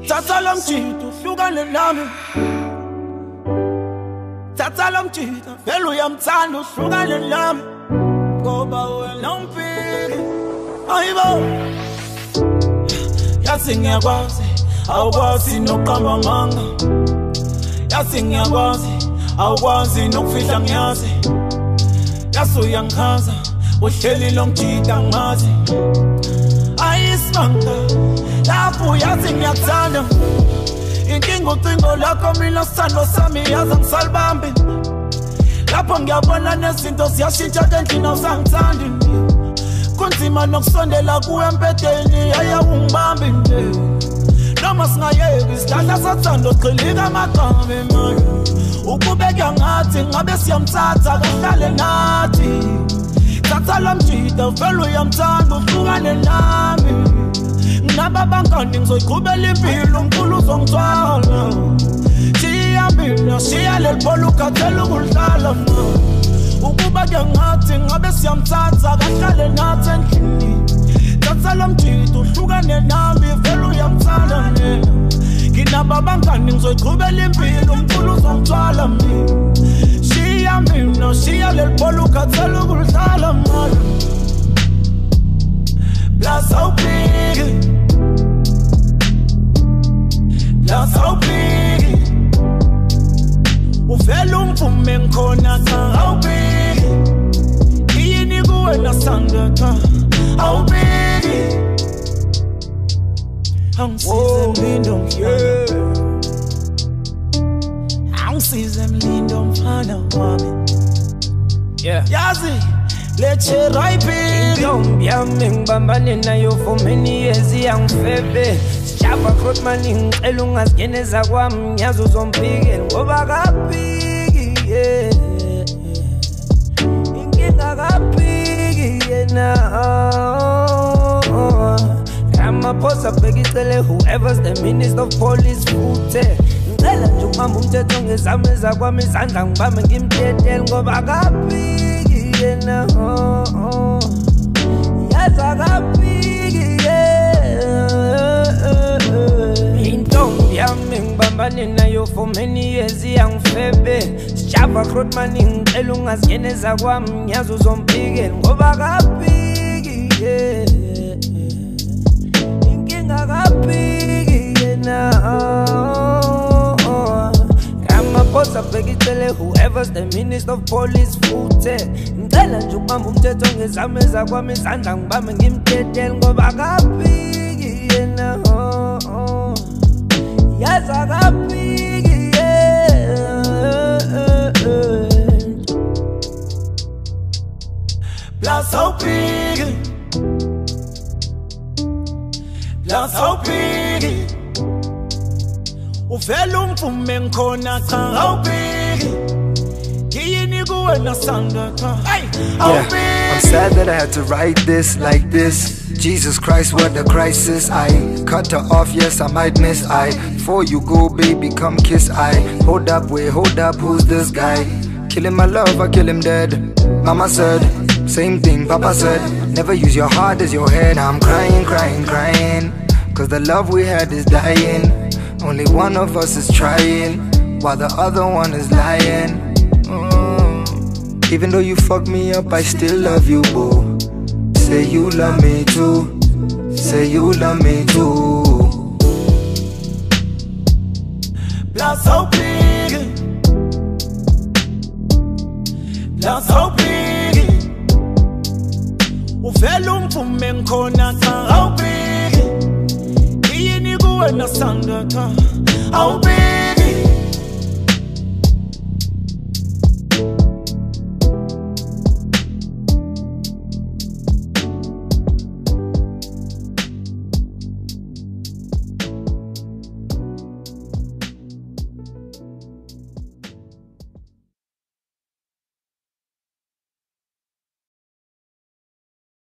Tata long chito, hlukane nami. Tata long chito, vele uyamthanda uhlukane nami. Ngoba wena umpiki. Ayibo. Yathi ngiyakwazi, awukwazi nokuqamba amanga. Yathi ngiyakwazi, awukwazi nokufihla ngiyazi. Yathi uyangikhaza, uhleli longijita ngazi. Ayisimanga, lapho yathi ngiyakuthanda. Inkinga ucingo lakho mina sithando sami yazi angisalibambi. Lapho ngiyabona nezinto ziyashintsha endlini awusangithandi. Kunzima nokusondela kuwe empedeni ayawungibambi nje. Noma singayeki isihlahla sathanda ogxilika amagqabe manje. Ukubeka ngathi ngabe siyamthatha kahlale nathi. Tata lomjida vele uyamthanda uhlukane nami. Nginaba bangani ngizoyiqhubela impilo unkulu uzongithwala. Shiya mina shiya leli bhola ukhathele ukudlala mna. Ukuba ke ngathi ngabe siyamthatha kahlale nathi endlini. Tata lomjida uhlukane nami vele uyamthanda nina. Nginaba bangani ngizoyiqhubela impilo unkulu uzongithwala mina. Shiya mina shiya leli bhola ukhathele ukudlala mna. Plus how big, plus how big. Uvela umvume ngikhona cha how big. Yini kuwe nasanda cha how big. Angisize mlindo mfana. Angisize mlindo mfana wami. Yazi Leche ripe Ndombi yami ngibambane nayo for many years iyangifebe. Sijaba Krotman ngicela ungazingeneza kwami ngiyazi uzompikela ngoba kapiki inkinga kapiki yena. Ramaphosa bhekicele whoever's the minister of police futhe. Ngicela nje umama umthetho ngezameza kwami izandla ngibambe ngimtetele ngoba kapiki. Yes, I got big, Intombi yami ngibambane nayo for many years iyangifebe. Sijaba Krotman ngicela ungazingeneza kwami ngiyazi uzompikela ngoba kapiki inkinga kapiki yena. Ramaphosa bhekicele whoever's the minister of police futhe. Ngicela nje ukubamba umthetho ngezameza kwami izandla ngibambe ngimtetele ngoba kapiki yena. Yes, akapiki Plus how big, plus how big. Uvela umvume ngikhona cha how big. Yini kuwe nasanda cha how big. I'm sad that I had to write this like this. Jesus Christ, what a crisis. I cut her off, yes, I might miss. Before you go, baby, come kiss. Hold up, wait, hold up, who's this guy? Killing my love, I kill him dead. Mama said, same thing, Papa said. Never use your heart as your head. I'm crying, crying, crying. Cause the love we had is dying. Only one of us is trying, while the other one is lying. Even though you fucked me up, I still love you, boo. Say you love me too. Say you love me too. Plus how big, plus how big. Uvela umvume ngikhona cha how big. Yini kuwe nasanda cha how big.